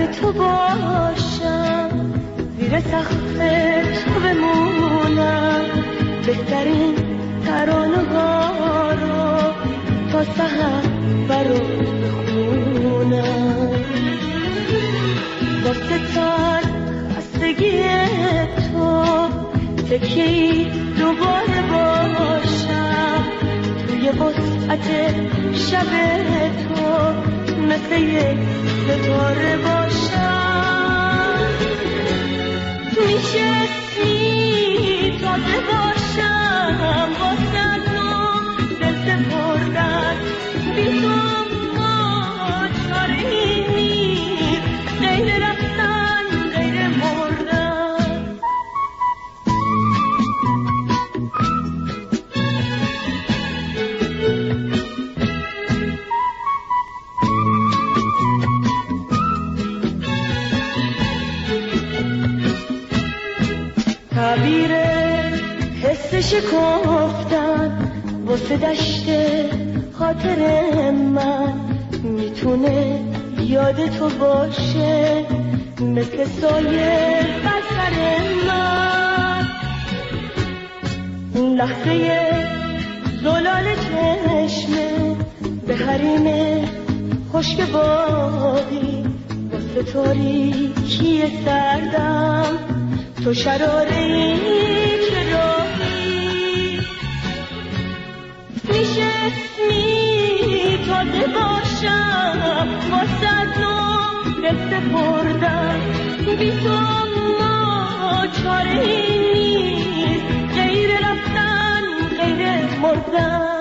تو باشم، زیر سقف تو بمونم، بهترین ترانه ها رو تا سحر برات بخونم. با ستار خستگی تو تکی دوباره باشم، توی وسعت شب تو مثل یک ستاره باشم. میشه اسمی تازه باشم، واسه تو دل سپردن، بی تو ما چاره‌ای نیست، غیر رفتن غیر مردن. تعبیر حس شکفتن واسه دشت خاطر من میتونه یاد تو باشه، مثل سایه بر سر من. لحظه زلال چشمه به حریم خشک باقی، واسه تاریکی سردم تو شراره که راهی. میشه اسمی تازه باشم، واسه تو دل سپردن، بی تو ما چاره‌ای نیست، غیر رفتن غیر مردن.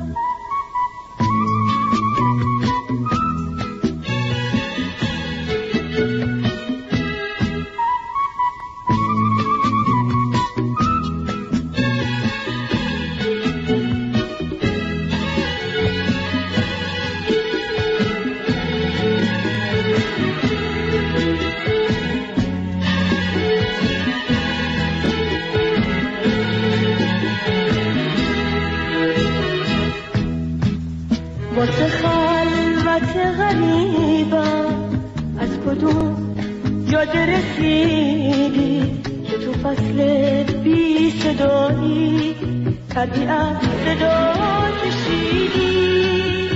واسه خلوت غریبم از کدوم جاده رسیدی که تو فصل بی صدایی طبیعت صدا کشیدی.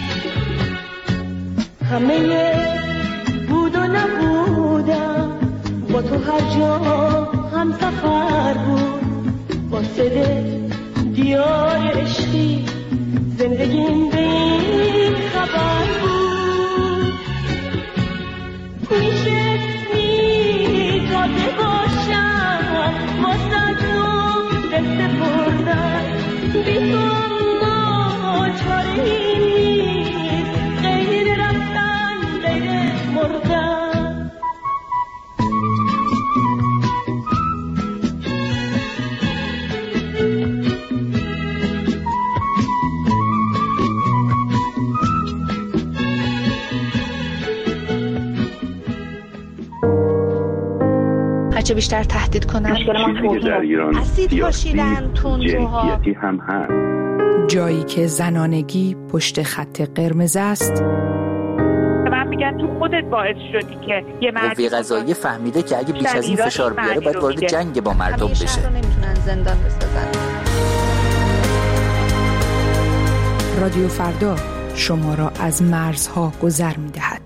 همه بود و نبودم با تو هر جا هم سفر بود، واسه دیار عشقی زندگیم به این خبر بود. میشه اسمی تازه باشم، واسه تو دل سپردن، بی تو ما چاره‌ای نیست، غیر رفتن غیر مردن. هرچه بیشتر تهدید کنن اسید پاشیدن تندروها هم هست. جایی که زنانگی پشت خط قرمز است. من میگن تو خودت باعث شدی که یه قوه قضاییه فهمیده که اگه بیش از این فشار بیاره باید وارد جنگ با مردم بشه. شهر رو نمیتونن زندان بسازن. رادیو فردا شما را از مرزها گذر می‌دهد.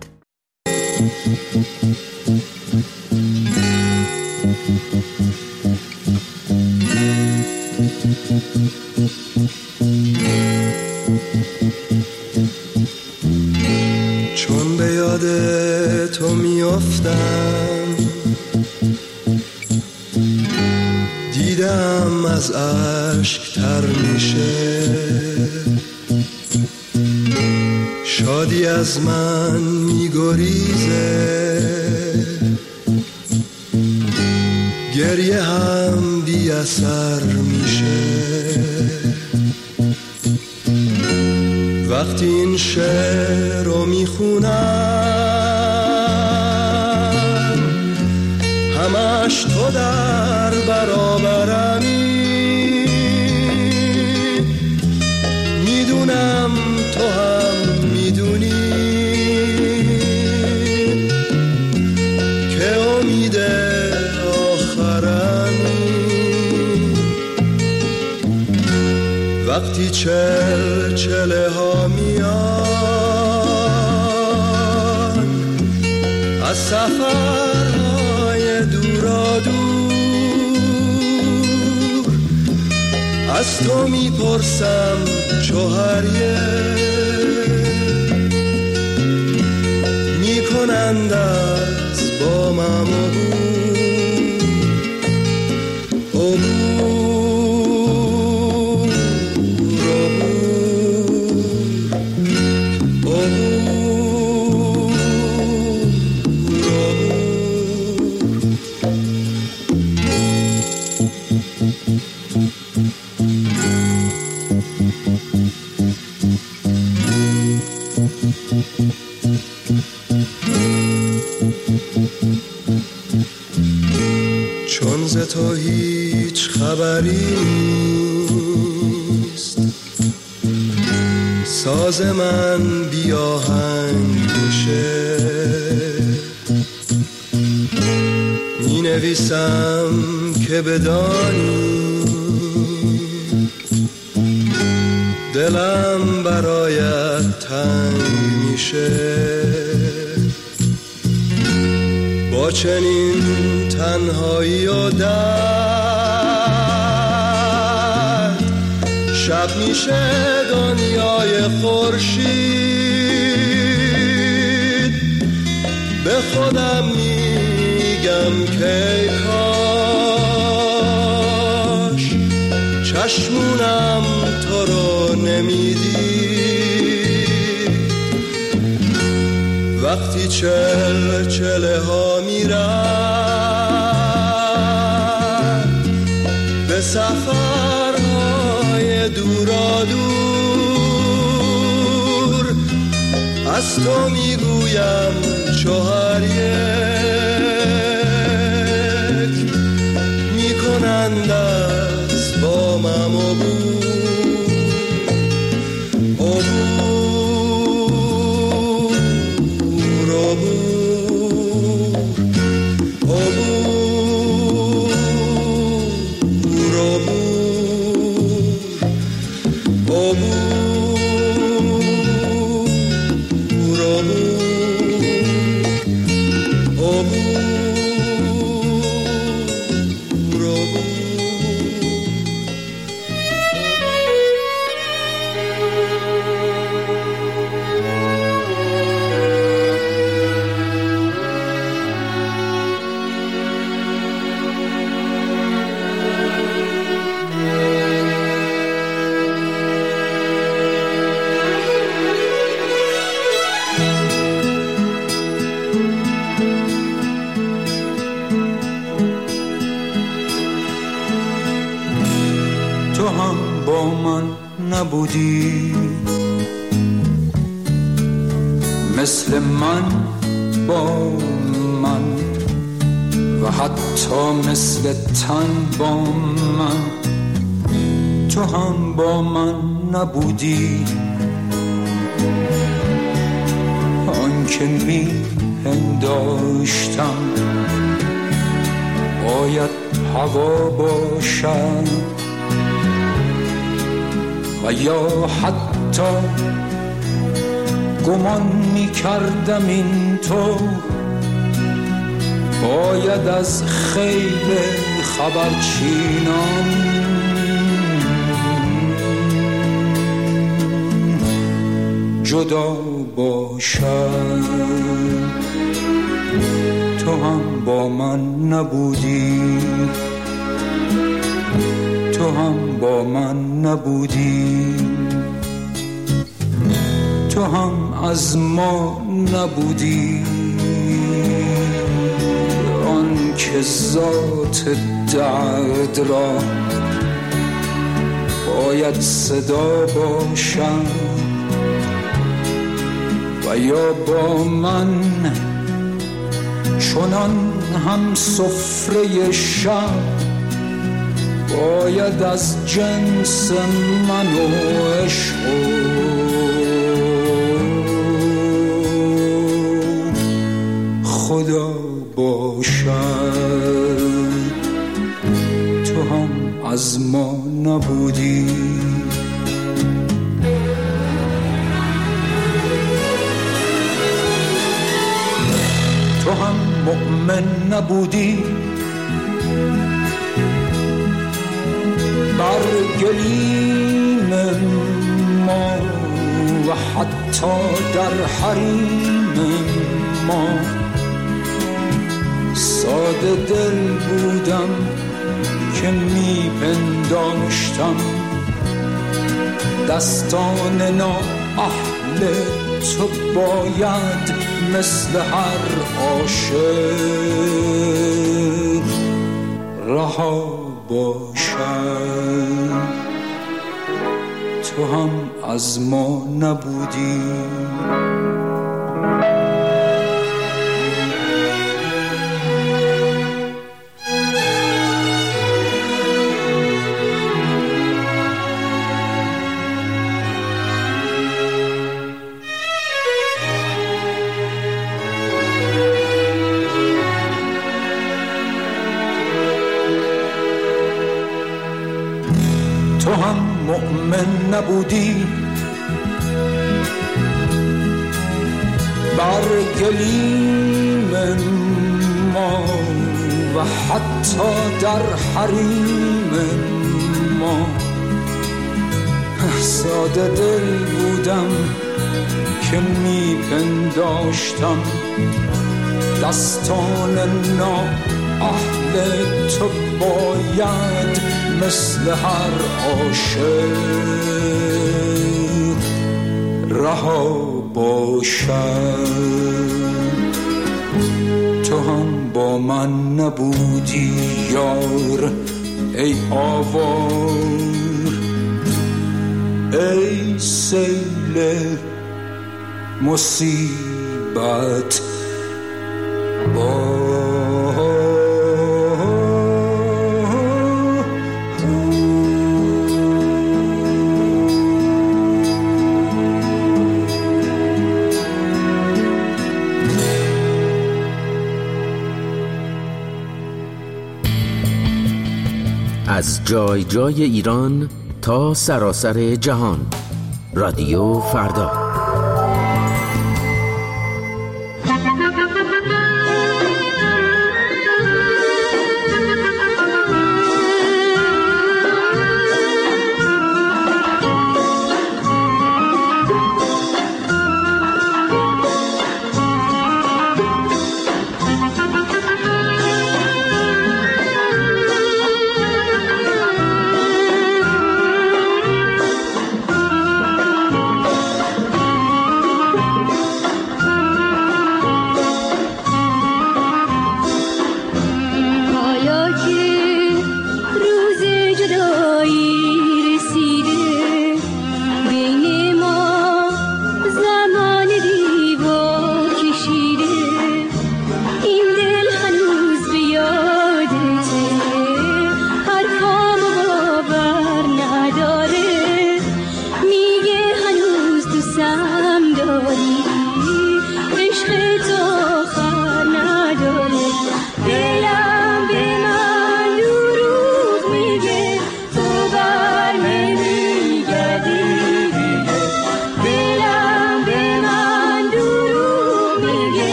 چون به یاد تو میافتم، دیدم از اشک تر میشه، شادی از من میگریزه، گریه هم بی اثر میشه. وقتی این شعر رو میخونم، همش تو در برابرمی، میدونم تو هم میدونی، وقتی چلچله ها میان از سفرهای دورا دور، از تو میپرسم چو هریه میکنند از با من چون ز تو هیچ خبری نیست، ساز من بی آهنگ میشه، می نویسم که بدانی دلم برایت تنگ میشه. با چنین تنهایی و درد شب میشه دنیای خورشید، به خودم میگم که کاش چشمونم تو رو نمیدید. وقتی چلچله ها میرن به سفرهای دورا دور، از تو میگویم چو هر یک میکنند از بامم نبودی، مثل من با من و حتی مثل تن با من. تو هم با من نبودی، آن که می پنداشتم باید هوا باشد، و یا حتی گمان می کردم این تو باید از خیل خبرچینان جدا باشد. تو هم با من نبودی، تو هم با من نبودی، تو هم از ما نبودی، آن که ذات درد را باید صدا باشد، و یا با من چنان هم سفره شب باید از جنس من و عشق خدا باشد. تو هم از ما نبودی، مؤمن نبودی بر گلیم ما و حتی در حریم ما. ساده دل بودم که میپنداشتم دستان نااهل تو باید مثل هر عاشق رها باشد. تو هم از ما نبودی. تو هم مؤمن نبودی بر گلیم ما و حتی در حریم ما. ساده دل بودم که میپنداشتم دستان نااهل تو باید مثل هر عاشق رها باشد. تو هم با من نبودی یار ای آوار، ای سیل مصیبت از جای جای ایران تا سراسر جهان. رادیو فردا.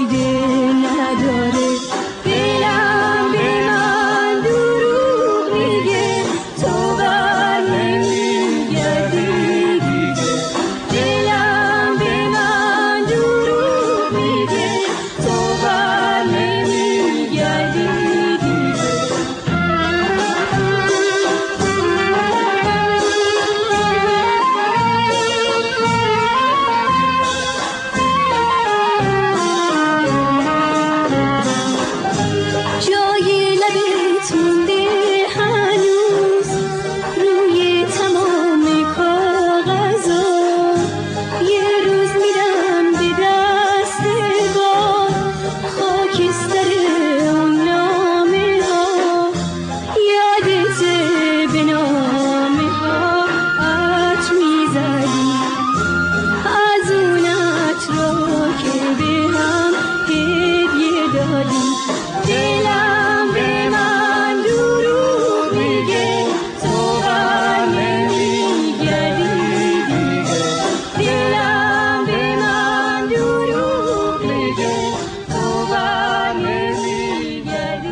فایده نداره. دلم به من دروغ میگه تو بر نمیگردی دیگه. دلم به من دروغ میگه تو بر نمیگردی دیگه. جای لبت مونده هنوز روی تمام کاغذا. یه روز میرم به دست باد خاکستر اون نامه ها. یادته به نامه ها عطر میزدی از اون عطرا که به هم هدیه دادی. دلم به من دروغ میگه تو بر نمیگردی دیگه. دلم به من دروغ میگه تو بر نمیگردی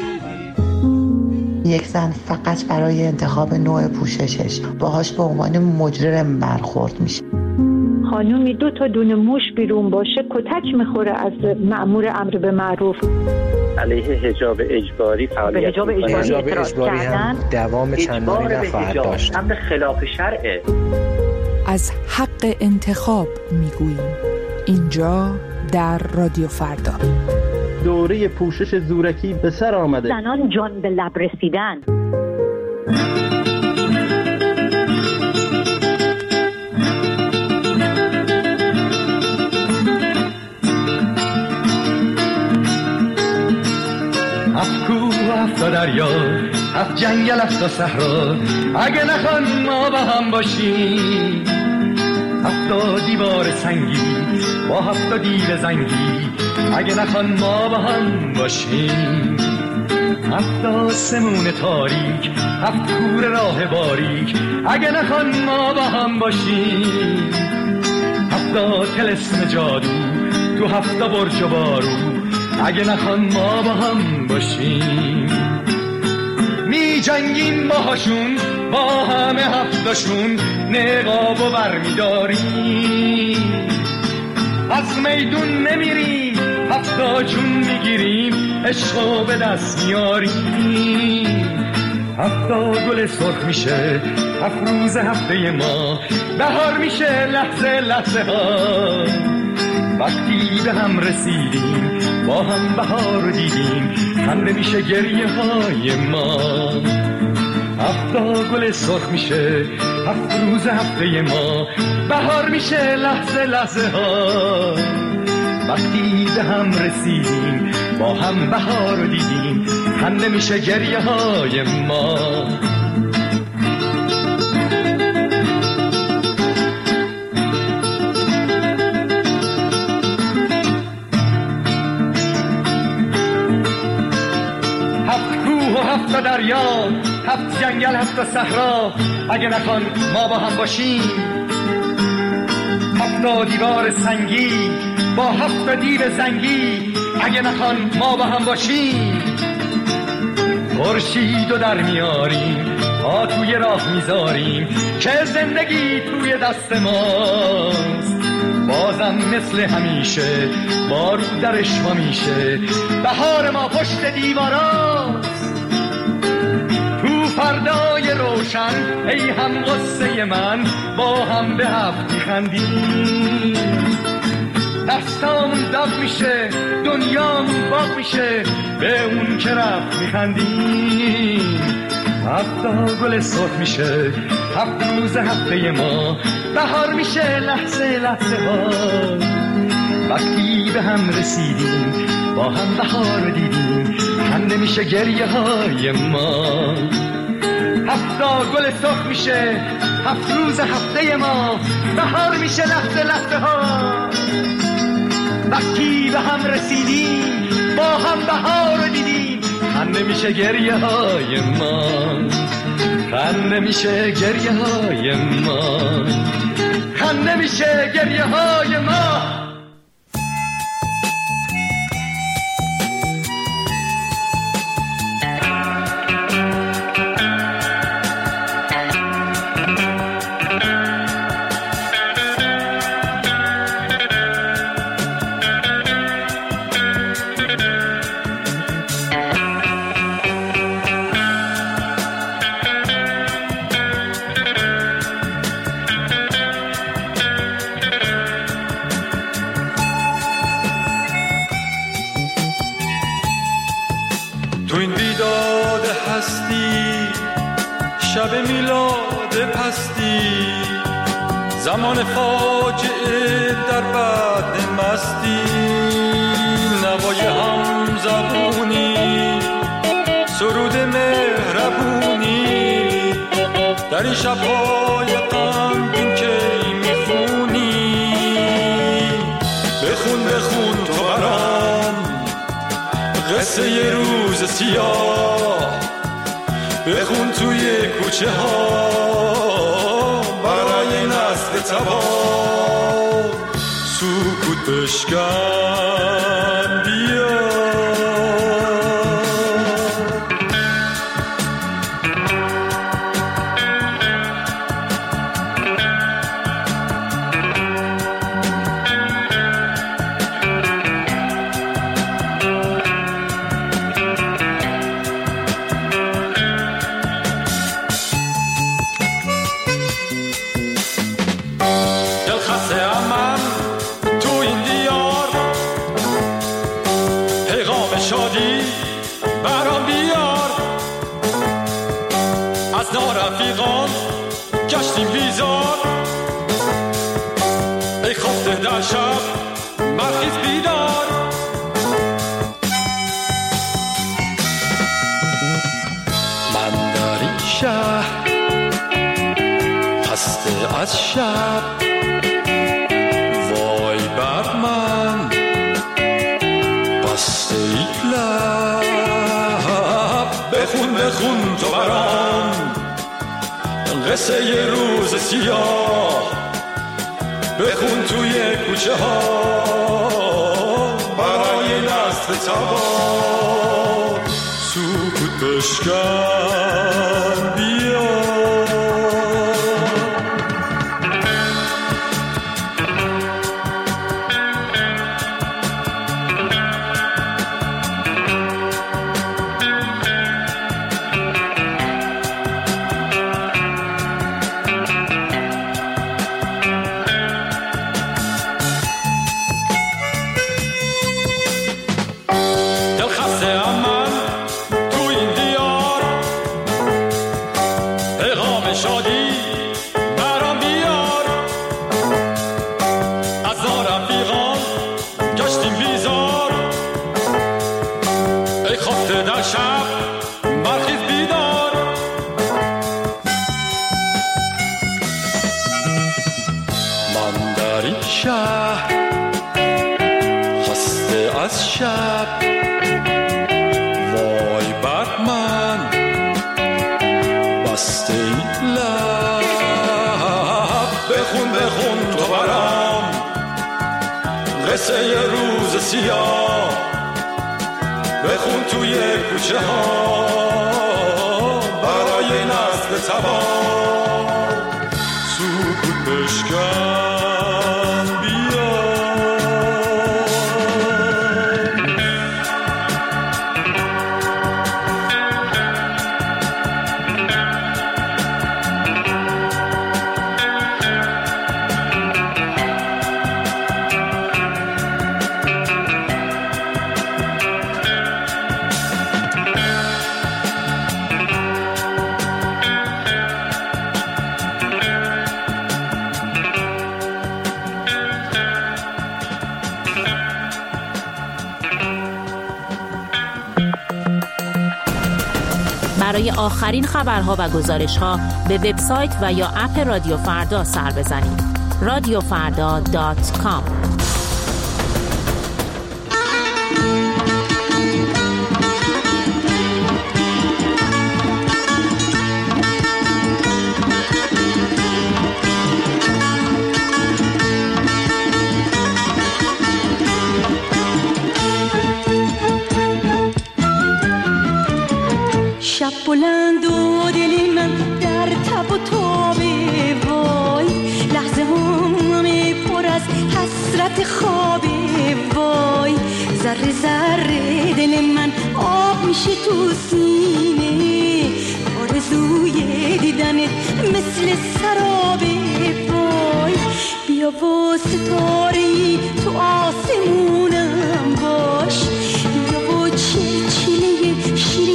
دیگه. یک زن فقط برای انتخاب نوع پوششش باهاش به عنوان مجرم برخورد میشه. خانومی 2 تا دونه موش بیرون باشه کتک میخوره از مأمور امر به معروف. علیه حجاب اجباری فعالیت حجاب اجباری هم دوام چندانی نخواهد داشت. امر خلاف شرعه. از حق انتخاب میگوییم اینجا در رادیو فردا. دوره پوشش زورکی به سر آمده. زنان جان به لب رسیدن. هفت کوه و هفت دریا، هفت جنگل، هفت صحرا، اگه نخوان ما با هم باشیم. هفت دیوار سنگی با هفت دیو زنگی، اگه نخوان ما با هم باشیم. هفت آسمون تاریک، هفت کوره راه باریک، اگه نخوان ما با هم باشیم. هفت طلسم جادو تو هفت برج و بارو، اگه نخوان ما با هم باشیم. می جنگیم باهاشون با همه هفتاشون، نقاب و برمی داریم. از میدون نمیریم هفتا جون میگیریم، عشقو به دست میاریم. هفتا گل سرخ میشه هفت روز هفته ما، بهار میشه لحظه لحظه ها. وقتی به هم رسیدیم با هم بهار رو دیدیم، خنده میشه گریه های ما. هفتا گل سرخ میشه هفت روز هفته ما، بهار میشه لحظه لحظه ها. وقتی به هم رسیدیم با هم بهار رو دیدیم، خنده میشه گریه های ما. هفت دریا، هفت جنگل، هفت صحرا، اگه نخوان ما با هم باشیم. هفت دیوار سنگی با هفت دیو زنگی، اگه نخوان ما با هم باشیم. خورشیدو در میاریم پا توی راه میذاریم، که زندگی توی دست ماست. بازم مثل همیشه بارو درش ما میشه، بهار ما پشت دیواراست. فردای روشن ای هم غصه من، با هم به هفت میخندیم. دستامون داغ میشه دنیامون باغ میشه، به اون که رفت میخندیم. هفتا گل سرخ میشه هفت روز هفته ما، بهار میشه لحظه لحظه ها. وقتی به هم رسیدیم با هم بهار دیدیم، خنده میشه گریه های ما. هفتا گل سرخ میشه هفت روز هفته ما، بهار میشه لحظه لحظه ها. وقتی به هم رسیدیم با هم بهار دیدیم، خنده میشه گریه های ما. خنده میشه گریه های ما. خنده میشه گریه های ما. تو این بیداد هستی، شب میلاد پستی، زمان فاجعه در بعد مستی، نوای هم زبونی، سرود مهربونی، در این شب‌های غمگین که میخونی. بخون بخون تو برام قصه ی روز سیاه، بخون توی کوچه ها برای نسل تباه. سکوت بشکن بیا، رفیقان گشتیم بیزار، ای خفته در شب برخیز بیدار. من در این شهر خسته از شب، وای بر من بسته ای لب. بخون بخون تو برام قصه ی روز سیاه، بخون توی کوچه ها برای نسل تباه. سکوت بشکن بیا، قصه ی روز سیاه، بخون توی کوچه ها برای نسل تباه. سکوت بشکن بیا، برای آخرین خبرها و گزارش‌ها به وبسایت و یا اپ رادیو فردا سر بزنید. radiofarda.com. شب بلند و دل من در تب و تابه، وای لحظه همه پر از حسرت خوابه، وای ذره ذره دل من آب میشه تو سینه، آرزوی دیدنت مثل سرابه، وای بیا و ستاره‌ای تو آسمونم باش، بیا و چلچله شیرین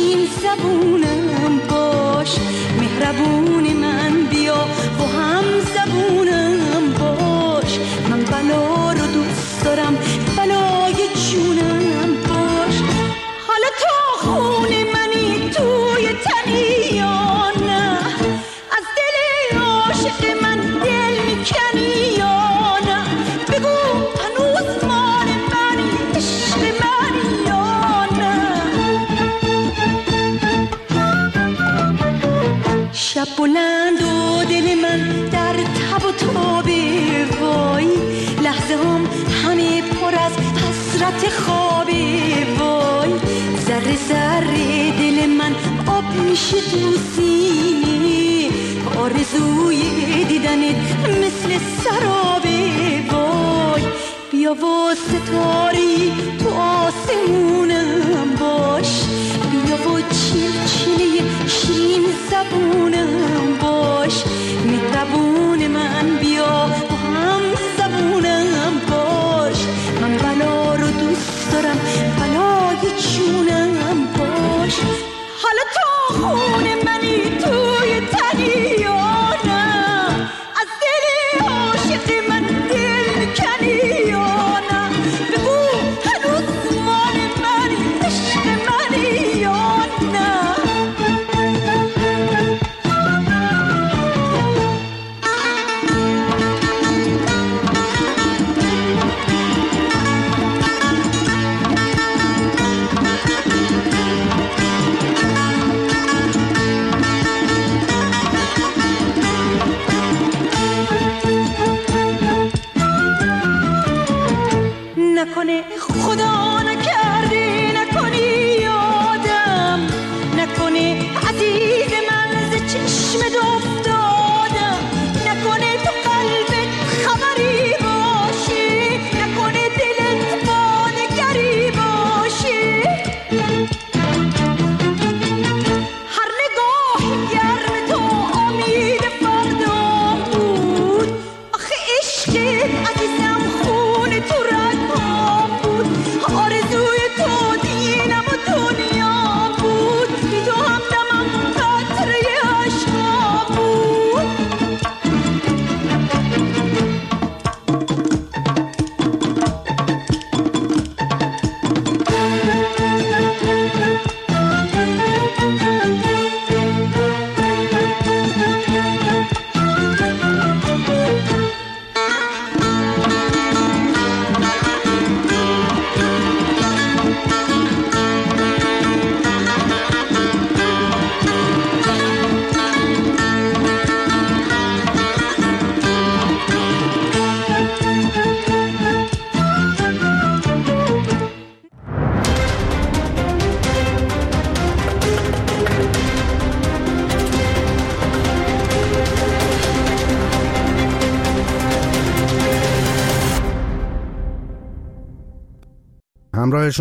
حسرت خوابی وای ذره ذره دل من آب میشه تو سینه آرزوی دیدنت مثل سرابی وای بیا واسه تاری